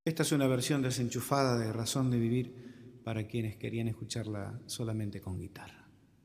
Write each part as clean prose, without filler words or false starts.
Esta es una versión desenchufada de Razón de Vivir para quienes querían escucharla solamente con guitarra.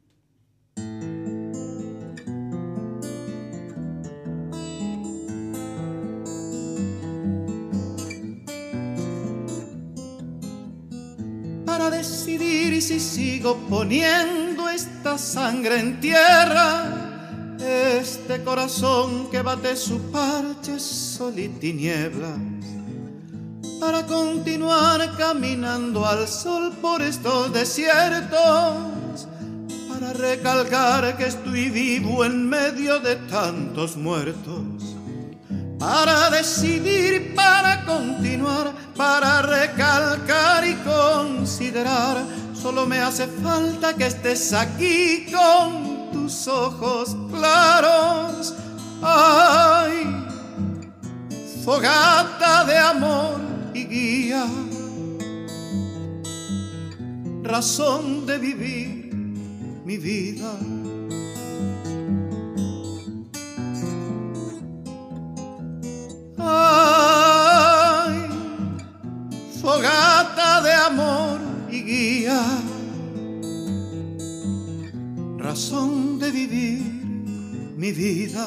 Para decidir si sigo poniendo esta sangre en tierra, este corazón que bate su parche sol y tinieblas, para continuar caminando al sol por estos desiertos, para recalcar que estoy vivo en medio de tantos muertos, para decidir, para continuar, para recalcar y considerar. Solo me hace falta que estés aquí con tus ojos claros. Ay, fogata de amor y guía, razón de vivir mi vida. Ay, fogata de amor y guía, razón de vivir mi vida.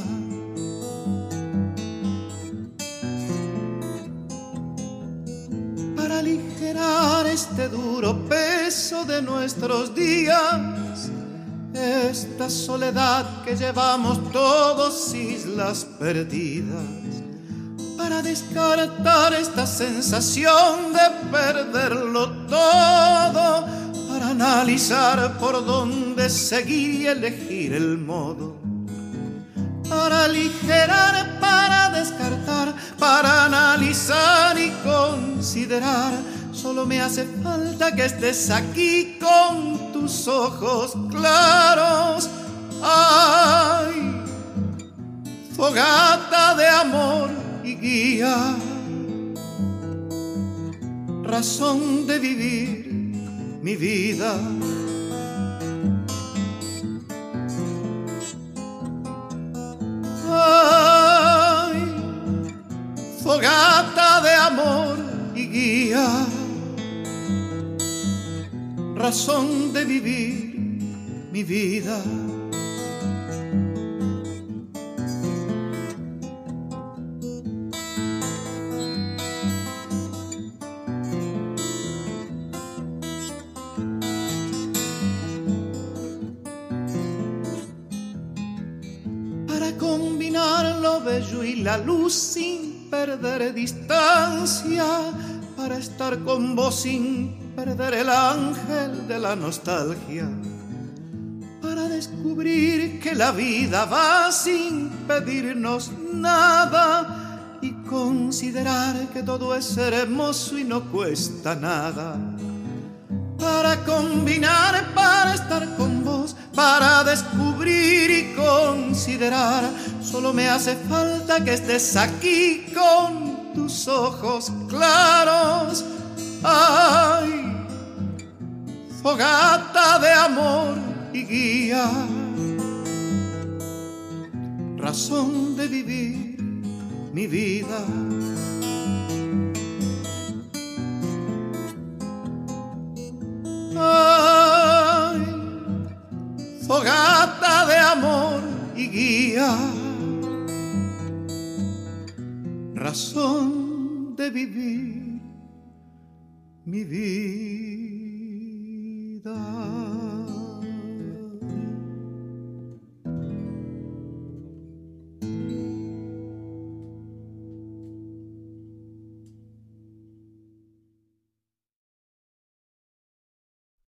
Para aligerar este duro peso de nuestros días, esta soledad que llevamos todos, islas perdidas, para descartar esta sensación de perderlo todo, para analizar por dónde seguir y elegir el modo, para aligerar, para descartar, para analizar y considerar. Solo me hace falta que estés aquí con tus ojos claros. Ay, fogata de amor y guía, razón de vivir mi vida. Ay, fogata de amor y guía, razón de vivir mi vida. Combinar lo bello y la luz sin perder distancia, para estar con vos sin perder el ángel de la nostalgia, para descubrir que la vida va sin pedirnos nada y considerar que todo es hermoso y no cuesta nada. Para combinar, para estar con vos, para descubrir y considerar. Solo me hace falta que estés aquí con tus ojos claros. Ay, fogata de amor y guía, razón de vivir mi vida. Ay, fogata de amor y guía, razón de vivir mi vida.